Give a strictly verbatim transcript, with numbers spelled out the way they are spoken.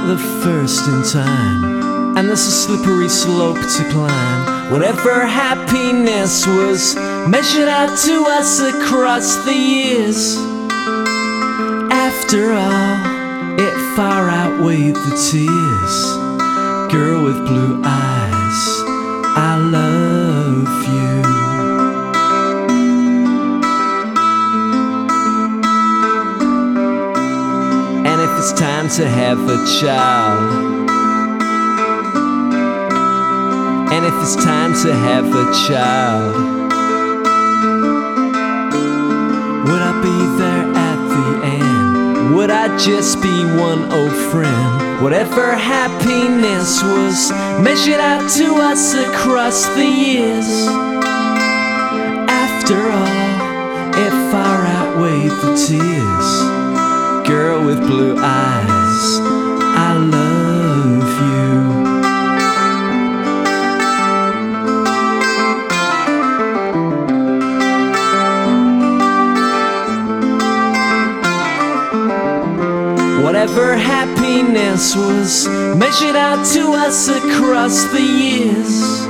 the first in time, and there's a slippery slope to climb. Whatever happiness was measured out to us across the years, after all, it far outweighed the tears. Girl with blue eyes, I love you. And if it's time to have a child, and if it's time to have a child, would I be there at the end? Would I just be one old friend? Whatever happiness was measured out to us across the years, after all, it far outweighed the tears. Girl with blue eyes, I love you. Whatever happiness was measured out to us across the years,